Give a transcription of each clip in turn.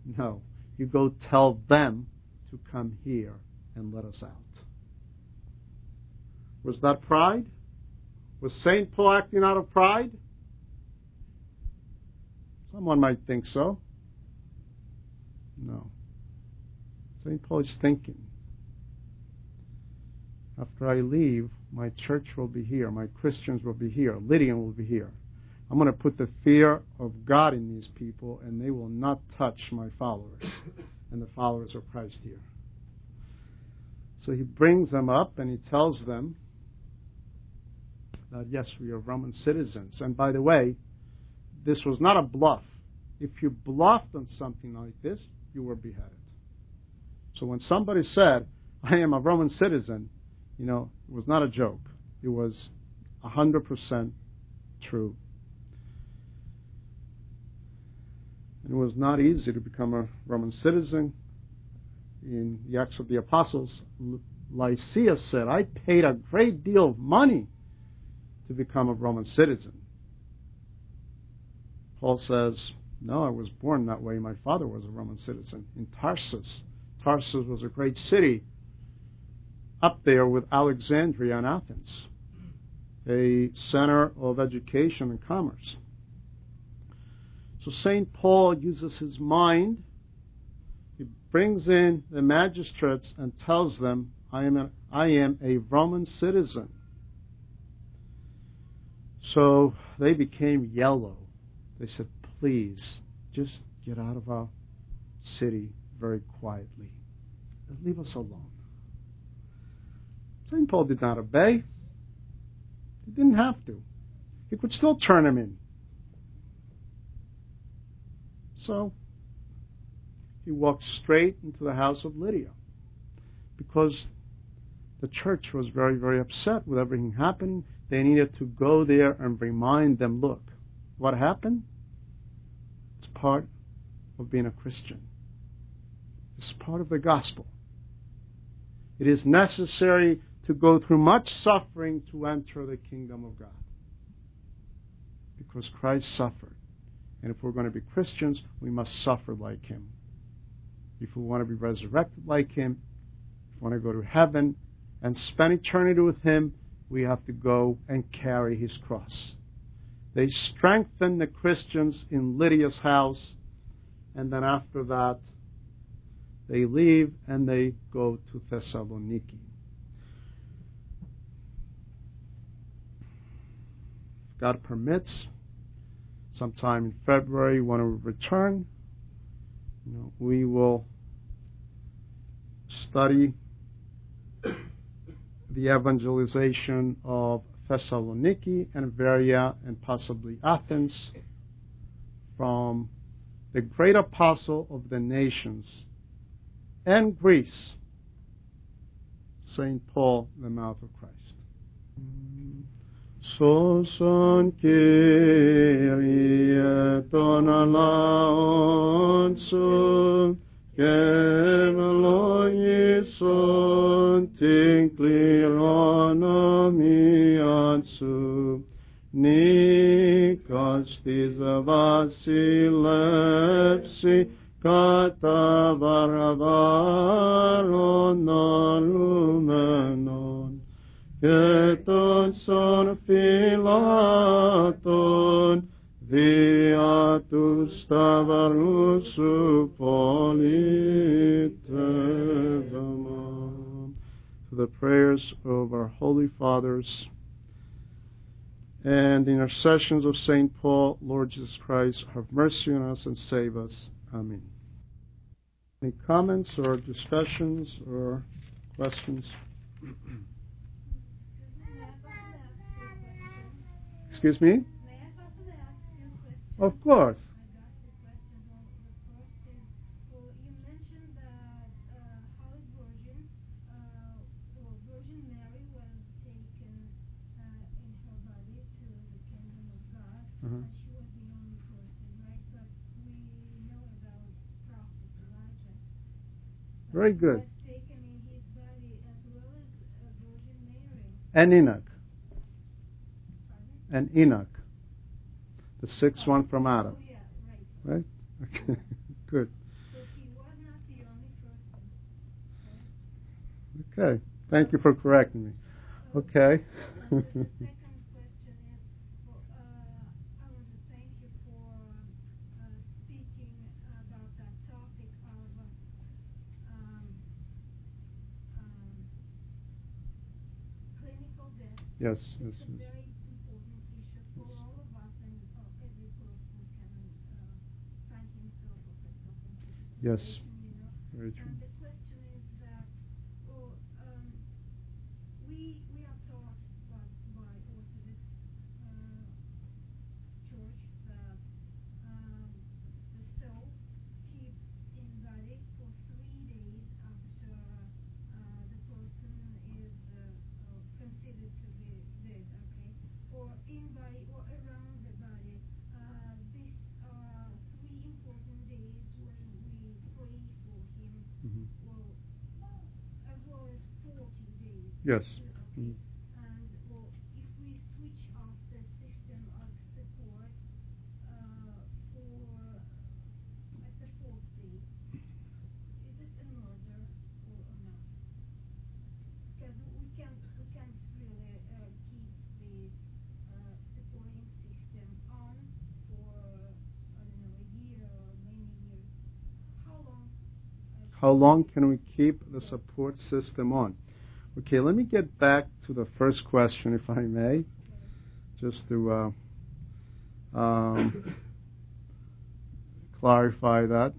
No, you go tell them to come here and let us out. Was that pride? Was St. Paul acting out of pride? Someone might think so. No. St. Paul is thinking, after I leave, my church will be here, my Christians will be here, Lydian will be here. I'm going to put the fear of God in these people, and they will not touch my followers, and the followers of Christ here. So he brings them up and he tells them that, yes, we are Roman citizens. And by the way, this was not a bluff. If you bluffed on something like this, you were beheaded. So when somebody said, I am a Roman citizen, it was not a joke. It was 100% true. It was not easy to become a Roman citizen. In the Acts of the Apostles, Lysias said, I paid a great deal of money to become a Roman citizen. Paul says, no, I was born that way. My father was a Roman citizen in Tarsus. Tarsus was a great city up there with Alexandria and Athens, a center of education and commerce. So St. Paul uses his mind. He brings in the magistrates and tells them, I am a Roman citizen. So they became yellow. They said, please, just get out of our city very quietly. Leave us alone. St. Paul did not obey. He didn't have to. He could still turn him in. So he walked straight into the house of Lydia, because the church was very, very upset with everything happening. They needed to go there and remind them, look, what happened? It's part of being a Christian. It's part of the gospel. It is necessary to go through much suffering to enter the kingdom of God, because Christ suffered. And if we're going to be Christians, we must suffer like Him. If we want to be resurrected like Him, if we want to go to heaven and spend eternity with Him, we have to go and carry His cross. They strengthened the Christians in Lydia's house, and then after that, they leave and they go to Thessaloniki. If God permits, sometime in February, when we return, we will study the evangelization of Thessaloniki and Berea and possibly Athens from the great apostle of the nations and Greece, St. Paul, the mouth of Christ. Soson Kyrie ton alaon su keveloi son tinklironomi su nikastis vasilepsi kata varavaron alumenon Keton son Philaton, viatus tavarusu politevama. For the prayers of our Holy Fathers and the intercessions of St. Paul, Lord Jesus Christ, have mercy on us and save us. Amen. Any comments or discussions or questions? Excuse me? Of course. Virgin Mary was taken in her body to the kingdom of God, and she was the only person, right? But we know about Prophet Elijah. Very good. Was taken in his body as well as Virgin Mary. And Enoch. Pardon? And Enoch. The sixth one from Adam. Oh, yeah, right. Right? Okay. Good. So Okay. Thank you for correcting me. Okay. The second question is, well, I want to thank you for speaking about that topic of um, um, clinical death. Yes. It's a very important issue for all of us, and every person can find himself or herself in such a Yes. situation, you know. Very true. And the question is that, well, we are taught by Orthodox Church that the soul keeps invalid for 3 days after the person is considered to be dead, okay? Or in body or around the body. These are 3 important days when we pray for him. Mhm. Well, as well as 40 days. Yes. Okay. Mhm. And well, if we switch off the system of support for at the 4th day, is it a murder or not? Because we can't really keep the supporting system on for I don't know, a year or many years. How long? How long can we keep the support system on? Okay, let me get back to the first question, if I may, just to clarify that.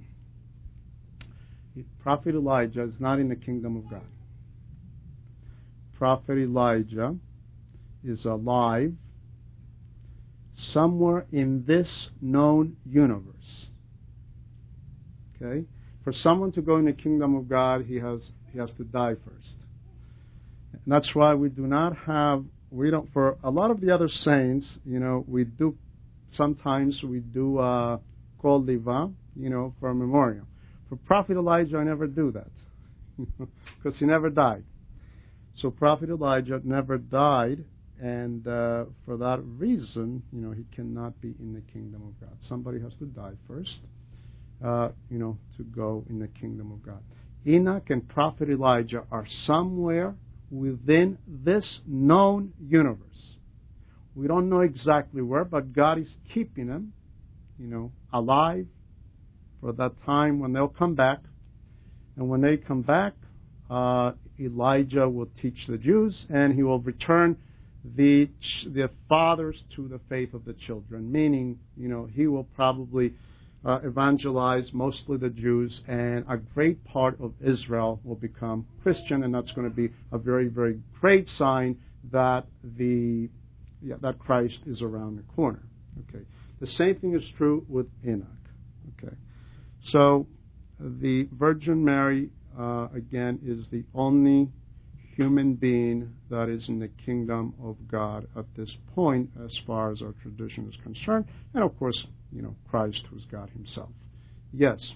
Prophet Elijah is not in the kingdom of God. Prophet Elijah is alive somewhere in this known universe. Okay? For someone to go in the kingdom of God, he has to die first. And that's why we don't, for a lot of the other saints, sometimes we do Kol Liva, for a memorial. For Prophet Elijah, I never do that, because he never died. So Prophet Elijah never died, and for that reason, he cannot be in the kingdom of God. Somebody has to die first, to go in the kingdom of God. Enoch and Prophet Elijah are somewhere within this known universe. We don't know exactly where, but God is keeping them, alive for that time when they'll come back. And when they come back, Elijah will teach the Jews, and he will return the fathers to the faith of the children, meaning, he will probably evangelize mostly the Jews, and a great part of Israel will become Christian, and that's going to be a very, very great sign that that Christ is around the corner. Okay, the same thing is true with Enoch. Okay, so the Virgin Mary again is the only human being that is in the kingdom of God at this point, as far as our tradition is concerned, and of course, Christ, who's God Himself. Yes.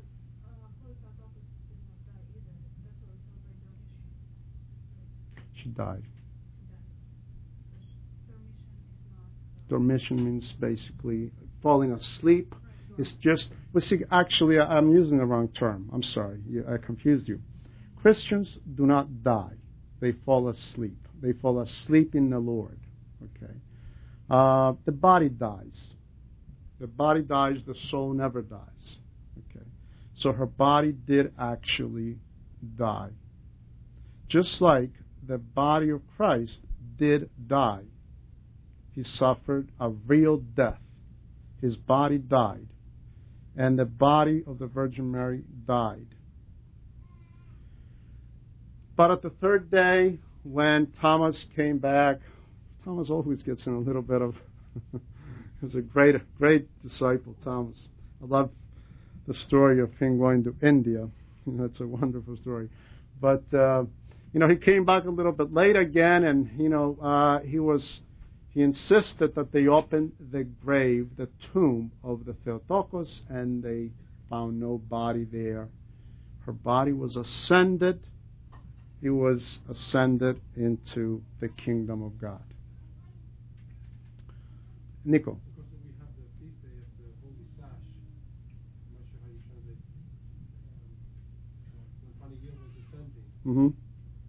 She died. Dormition means basically falling asleep. It's just, actually, I'm using the wrong term. I'm sorry, I confused you. Christians do not die. They fall asleep. They fall asleep in the Lord. Okay. The body dies. The body dies, the soul never dies. Okay. So her body did actually die. Just like the body of Christ did die. He suffered a real death. His body died. And the body of the Virgin Mary died. But at the 3rd day, when Thomas came back, Thomas always gets in a little bit of... He's a great disciple, Thomas. I love the story of him going to India. That's a wonderful story. But, he came back a little bit late again, and, he insisted that they open the grave, the tomb of the Theotokos, and they found no body there. Her body was ascended. It was ascended into the kingdom of God. Nico. Because we have the feast day of the Holy Sash. I'm not sure how you translate when Panagia was ascending. Mm-hmm.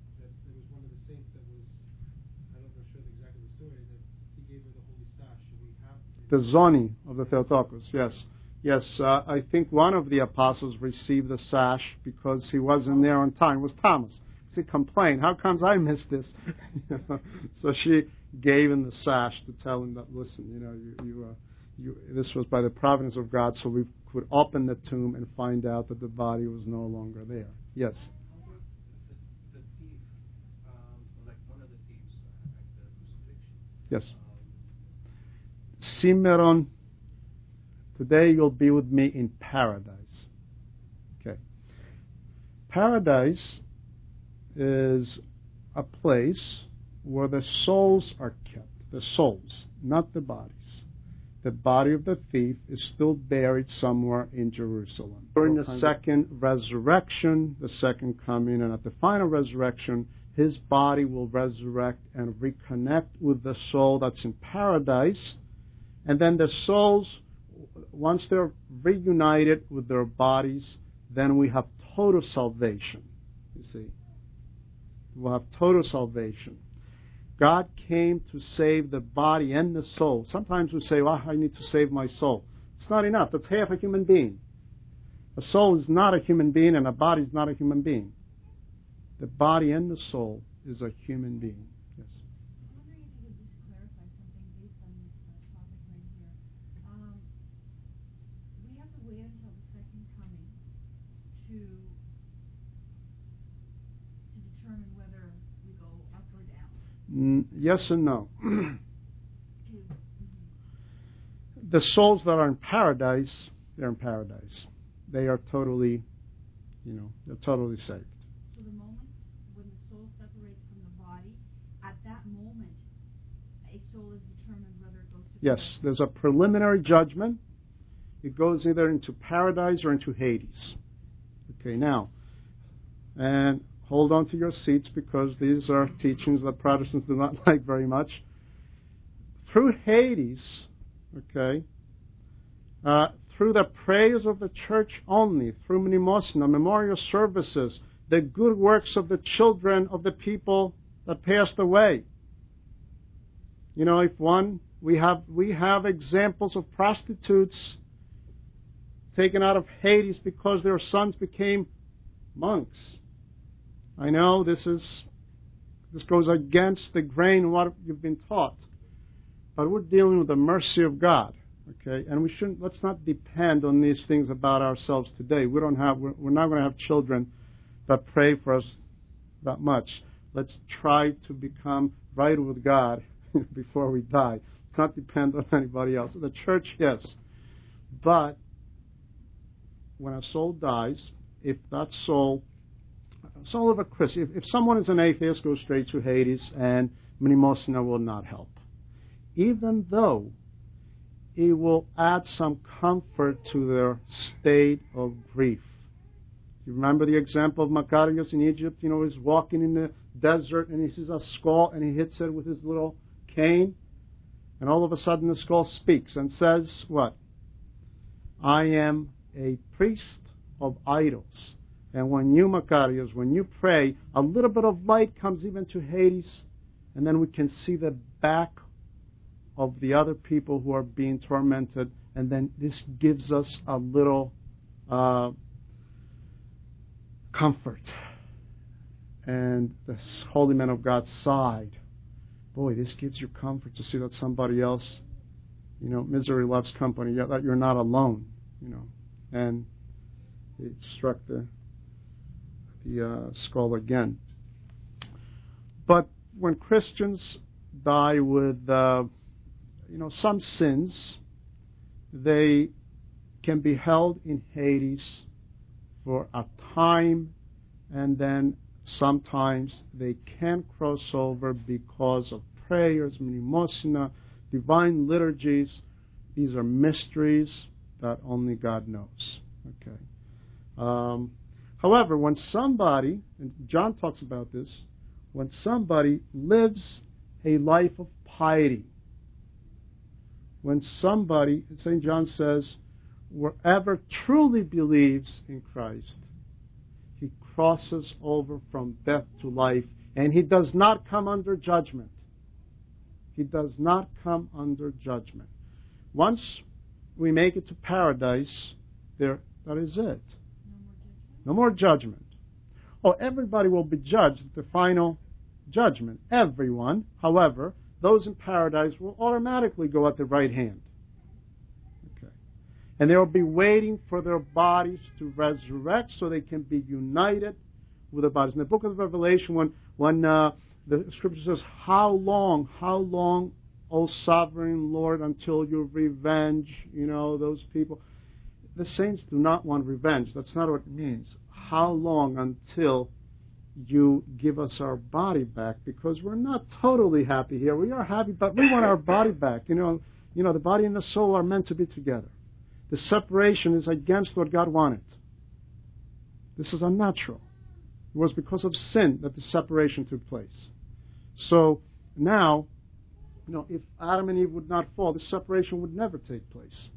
The Zoni of the Theotokos, yes. Yes, I think one of the apostles received the sash because he wasn't there on time. It was Thomas. He complained, how comes I missed this? So she gave him the sash to tell him that, listen, this was by the providence of God, so we could open the tomb and find out that the body was no longer there. Yes? The thief, like one of the thieves at the crucifixion. Yes. Cimarron, today you'll be with me in paradise. Okay. Paradise is a place where the souls are kept. The souls, not the bodies. The body of the thief is still buried somewhere in Jerusalem. During the second resurrection, the second coming, and at the final resurrection, his body will resurrect and reconnect with the soul that's in paradise. And then the souls, once they're reunited with their bodies, then we have total salvation. You see, we'll have total salvation. God came to save the body and the soul. Sometimes we say, well, I need to save my soul. It's not enough. That's half a human being. A soul is not a human being, and a body is not a human being. The body and the soul is a human being. Yes. I'm wondering if you could just clarify something based on this topic right here. We have to wait until the second coming to determine whether we go up or down. Yes and no. The souls that are in paradise, they're in paradise. They are totally, they're totally saved. So the moment when the soul separates from the body, at that moment, a soul is determined whether it goes to Yes, there's a preliminary judgment. It goes either into paradise or into Hades. Okay, now, and hold on to your seats because these are teachings that Protestants do not like very much. Through Hades, okay, through the prayers of the church only, through mnemosina, memorial services, the good works of the children of the people that passed away. We have examples of prostitutes taken out of Hades because their sons became monks. I know this goes against the grain of what you've been taught, but we're dealing with the mercy of God, okay? And let's not depend on these things about ourselves today. We're not going to have children that pray for us that much. Let's try to become right with God before we die. Let's not depend on anybody else. The church, yes, but when a soul dies, if that soul of a Christian, if someone is an atheist, goes straight to Hades, and mnemosina will not help. Even though it will add some comfort to their state of grief. You remember the example of Macarius in Egypt? He's walking in the desert and he sees a skull and he hits it with his little cane, and all of a sudden the skull speaks and says, what? I am a priest of idols. And when you, Macarius, when you pray, a little bit of light comes even to Hades, and then we can see the back of the other people who are being tormented, and then this gives us a little comfort. And the holy man of God sighed. Boy, this gives you comfort to see that somebody else, misery loves company, yet that you're not alone, And it struck the skull again. But when Christians die with, some sins, they can be held in Hades for a time, and then sometimes they can cross over because of prayers, mnemosina, divine liturgies. These are mysteries that only God knows. Okay. However, when somebody, and John talks about this, when somebody lives a life of piety, when somebody, St. John says, wherever truly believes in Christ, he crosses over from death to life, and he does not come under judgment. He does not come under judgment. Once we make it to paradise, that is it. No more judgment. Oh, everybody will be judged at the final judgment. Everyone. However, those in paradise will automatically go at the right hand. Okay. And they will be waiting for their bodies to resurrect so they can be united with their bodies. In the book of Revelation, when the scripture says, how long, O sovereign Lord, until you revenge, those people. The saints do not want revenge. That's not what it means. How long until you give us our body back? Because we're not totally happy here. We are happy, but we want our body back. The body and the soul are meant to be together. The separation is against what God wanted. This is unnatural. It was because of sin that the separation took place. So now, if Adam and Eve would not fall, the separation would never take place.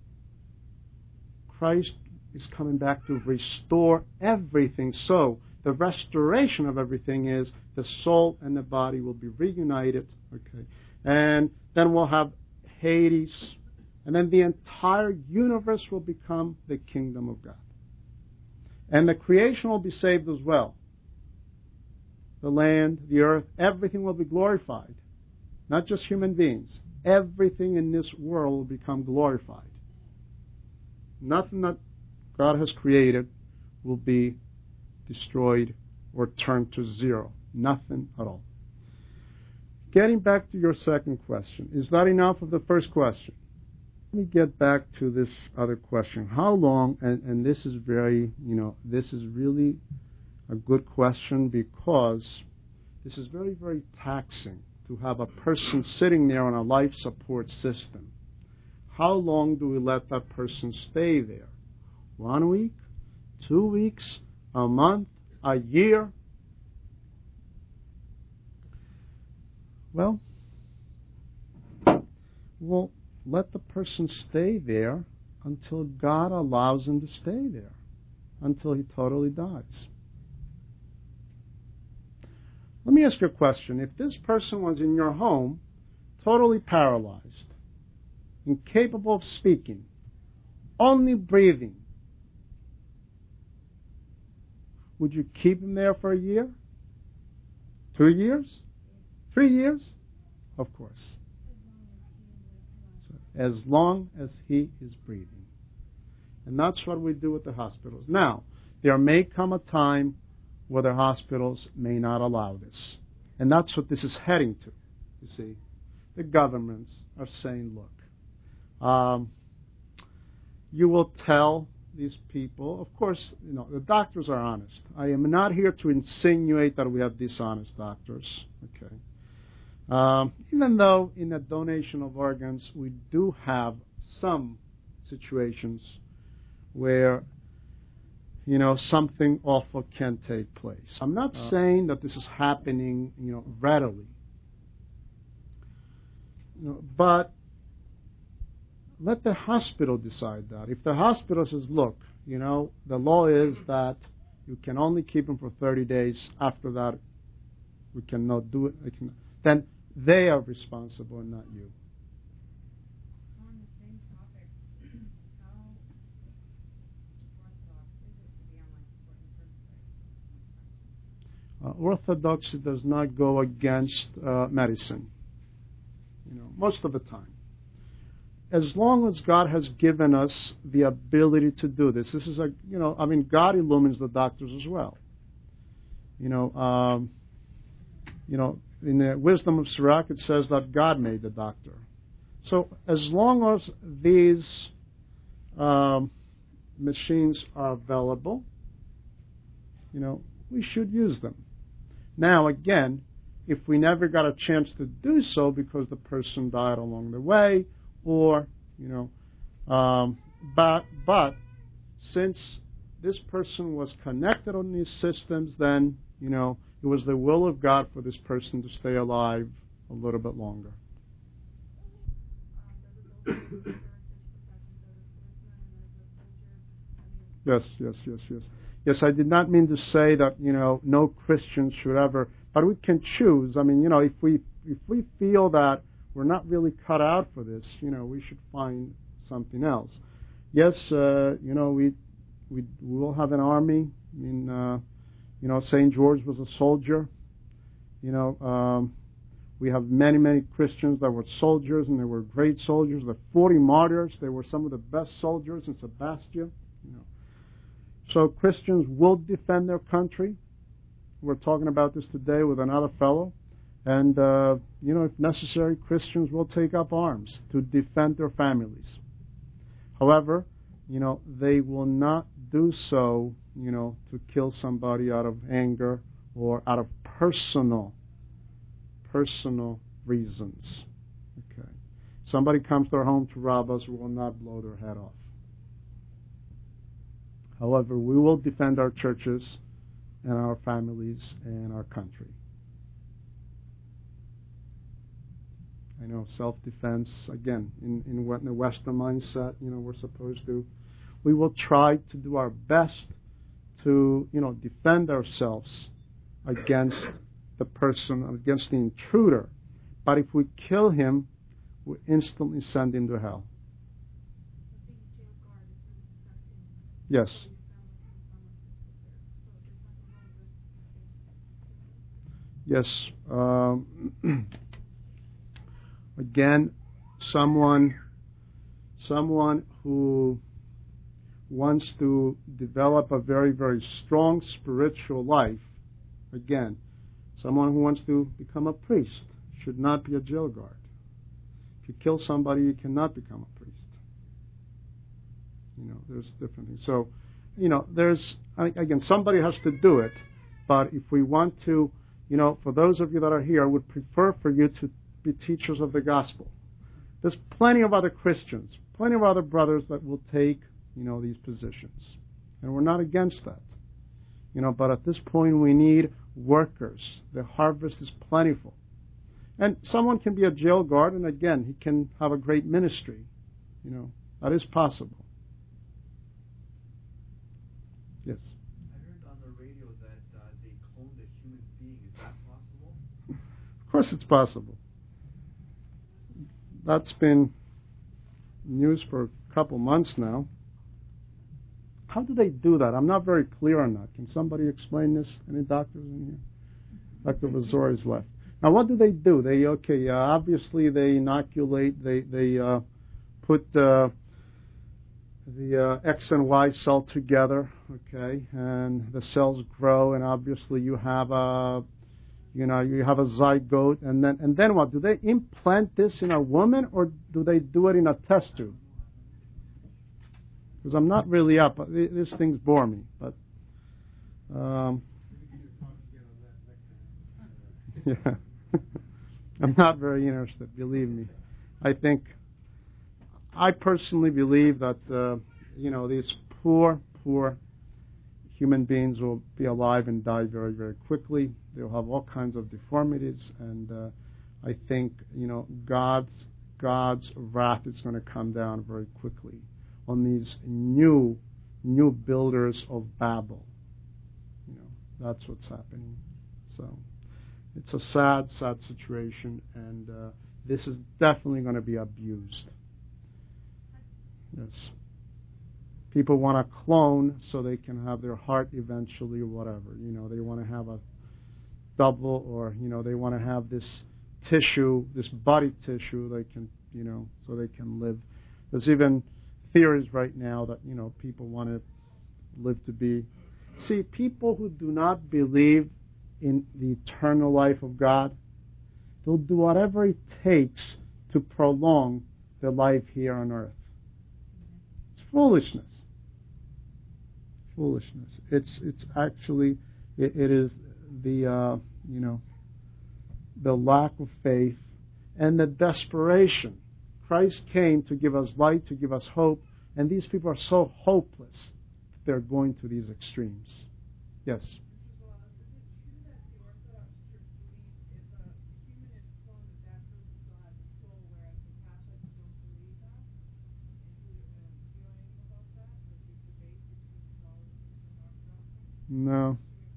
Christ is coming back to restore everything. So the restoration of everything is the soul and the body will be reunited. Okay, and then we'll have Hades, and then the entire universe will become the kingdom of God. And the creation will be saved as well. The land, the earth, everything will be glorified. Not just human beings. Everything in this world will become glorified. Nothing that God has created will be destroyed or turned to zero. Nothing at all. Getting back to your second question, is that enough of the first question? Let me get back to this other question. How long, and this is this is really a good question because this is very, very taxing to have a person sitting there on a life support system. How long do we let that person stay there? 1 week? 2 weeks? A month? A year? Well, we'll let the person stay there until God allows him to stay there, until he totally dies. Let me ask you a question. If this person was in your home, totally paralyzed, incapable of speaking, only breathing, would you keep him there for a year? 2 years? 3 years? Of course. As long as he is breathing. And that's what we do with the hospitals. Now, there may come a time where the hospitals may not allow this. And that's what this is heading to, you see. The governments are saying, look, you will tell these people, of course, the doctors are honest. I am not here to insinuate that we have dishonest doctors, okay. Even though in the donation of organs we do have some situations where something awful can take place. I'm not saying that this is happening, readily. But let the hospital decide that. If the hospital says, look, the law is that you can only keep them for 30 days. After that, we cannot do it. Then they are responsible and not you. On the same topic, how orthodox is it to be on life support in the first place? Orthodoxy does not go against medicine, most of the time. As long as God has given us the ability to do this, this is God illumines the doctors as well. In the Wisdom of Sirach, it says that God made the doctor. So as long as these machines are available, we should use them. Now, again, if we never got a chance to do so because the person died along the way, or, but since this person was connected on these systems, then, it was the will of God for this person to stay alive a little bit longer. Yes. Yes, I did not mean to say that, no Christian should ever, but we can choose. If we feel that we're not really cut out for this, we should find something else. Yes, we will have an army. I mean, St. George was a soldier. We have many Christians that were soldiers, and they were great soldiers. The 40 martyrs, they were some of the best soldiers in Sebastia. So Christians will defend their country. We're talking about this today with another fellow. And, if necessary, Christians will take up arms to defend their families. However, they will not do so, to kill somebody out of anger or out of personal reasons. Okay. Somebody comes to our home to rob us, we will not blow their head off. However, we will defend our churches and our families and our country. I know self-defense, again, in the Western mindset, we're supposed to. We will try to do our best to, defend ourselves against the person, against the intruder. But if we kill him, we instantly send him to hell. Yes. Yes. Again, someone who wants to develop a very, very strong spiritual life, again, someone who wants to become a priest should not be a jail guard. If you kill somebody, you cannot become a priest. There's different things. So, there's, again, somebody has to do it, but if we want to, for those of you that are here, I would prefer for you to be teachers of the gospel. There's plenty of other Christians, plenty of other brothers that will take, these positions. And we're not against that. But at this point we need workers. The harvest is plentiful. And someone can be a jail guard, and again, he can have a great ministry. That is possible. Yes? I heard on the radio that they cloned a human being. Is that possible? Of course it's possible. That's been news for a couple months now. How do they do that? I'm not very clear on that. Can somebody explain this? Any doctors in here? Dr. Vazor is left. Now, what do? They obviously they inoculate. They put the X and Y cell together. Okay, and the cells grow, and obviously you have a zygote, and then what? Do they implant this in a woman, or do they do it in a test tube? Because I'm not really up. These things bore me, but yeah, I'm not very interested. Believe me. I personally believe that these poor human beings will be alive and die very, very quickly. They'll have all kinds of deformities, and I think God's wrath is going to come down very quickly on these new builders of Babel. That's what's happening. So it's a sad situation, and this is definitely going to be abused. Yes. People want to clone so they can have their heart eventually or whatever. They want to have a double, or, they want to have this tissue, this body tissue, they can, so they can live. There's even theories right now that, people want to live to be. See, people who do not believe in the eternal life of God, they'll do whatever it takes to prolong their life here on earth. It's foolishness. It's actually, it is the, the lack of faith and the desperation. Christ came to give us light, to give us hope, and these people are so hopeless that they're going to these extremes. Yes? No.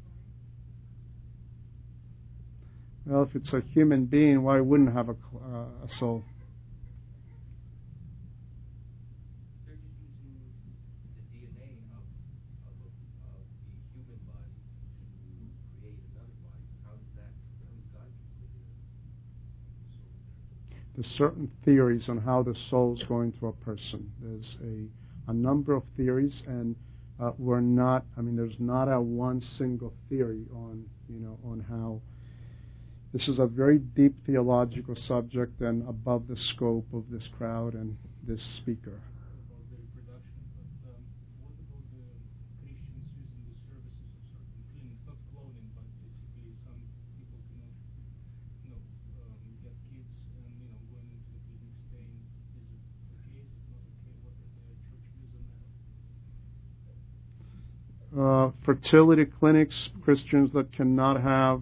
Well, if it's a human being, why wouldn't it have a soul? There's certain theories on how the soul's going to a person. There's a number of theories, and there's not a one single theory on how. This is a very deep theological subject and above the scope of this crowd and this speaker. About the reproduction, but what about the Christians using the services of certain clinics, not cloning, but basically some people cannot, get kids and, going into the clinics paying. Is it okay? Is it not okay? What are the church views on that? Fertility clinics, Christians that cannot have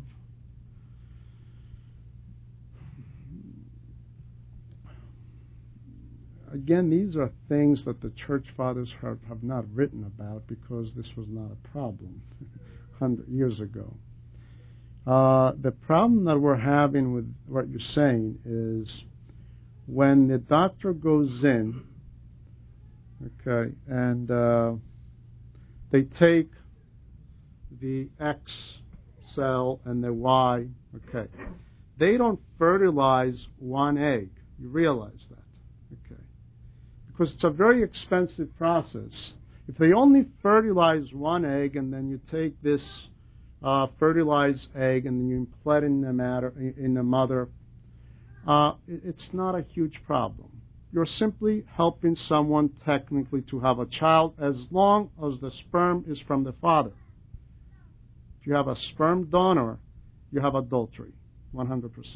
again, these are things that the church fathers have not written about because this was not a problem 100 years ago. The problem that we're having with what you're saying is when the doctor goes in, okay, and they take the X cell and the Y, okay, they don't fertilize one egg. You realize that, okay? Because it's a very expensive process. If they only fertilize one egg and then you take this fertilized egg and then you implant in the mother, it's not a huge problem. You're simply helping someone technically to have a child as long as the sperm is from the father. If you have a sperm donor, you have adultery, 100%.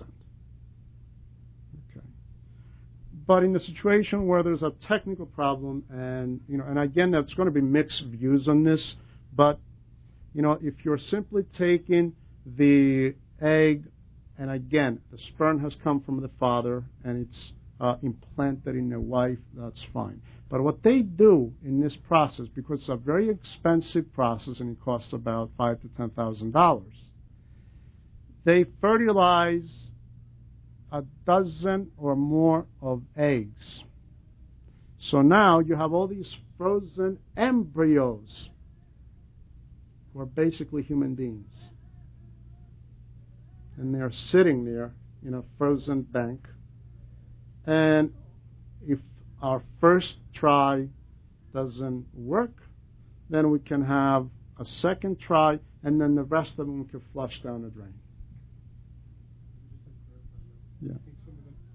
But in the situation where there's a technical problem, and again, that's going to be mixed views on this. But if you're simply taking the egg, and again, the sperm has come from the father, and it's implanted in the wife, that's fine. But what they do in this process, because it's a very expensive process and it costs about $5,000 to $10,000, they fertilize a dozen or more of eggs. So now you have all these frozen embryos who are basically human beings. And they're sitting there in a frozen bank. And if our first try doesn't work, then we can have a second try, and then the rest of them we can flush down the drain. Yeah. I think some of the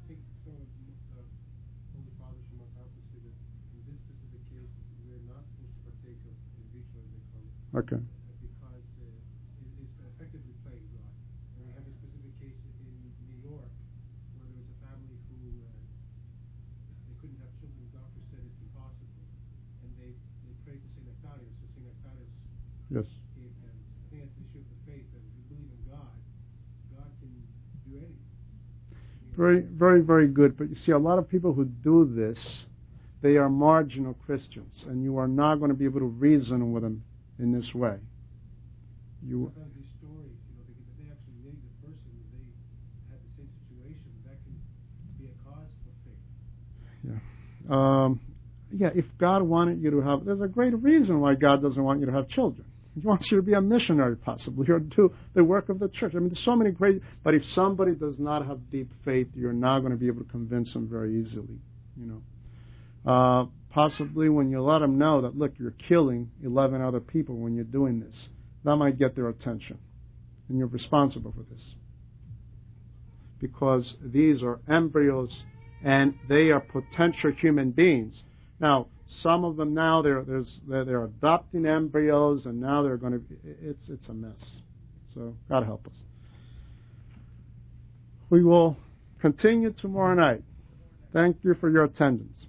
Holy Fathers from our council say that in this specific case, we're not supposed to partake of in vitro, as they call it. Okay. Because it is effectively playing God. And we have a specific case in New York where there was a family who they couldn't have children. The doctor said it's impossible, and they prayed to Saint Nectarius. So Saint Nectarius Yes. gave them. I think that's the issue of the faith. That if you believe in God, God can do anything. Very, very, very good. But you see, a lot of people who do this, they are marginal Christians, and you are not going to be able to reason with them in this way. Sometimes these stories, because if they actually named the person, they had the same situation, that can be a cause for faith. Yeah. If God wanted you to have, there's a great reason why God doesn't want you to have children. He wants you to be a missionary, possibly, or do the work of the church. I mean, there's so many great. But if somebody does not have deep faith, you're not going to be able to convince them very easily. Possibly when you let them know that, look, you're killing 11 other people when you're doing this, that might get their attention, and you're responsible for this because these are embryos and they are potential human beings. Now, some of them now they're adopting embryos, and now they're going to. It's a mess. So God help us. We will continue tomorrow night. Thank you for your attendance.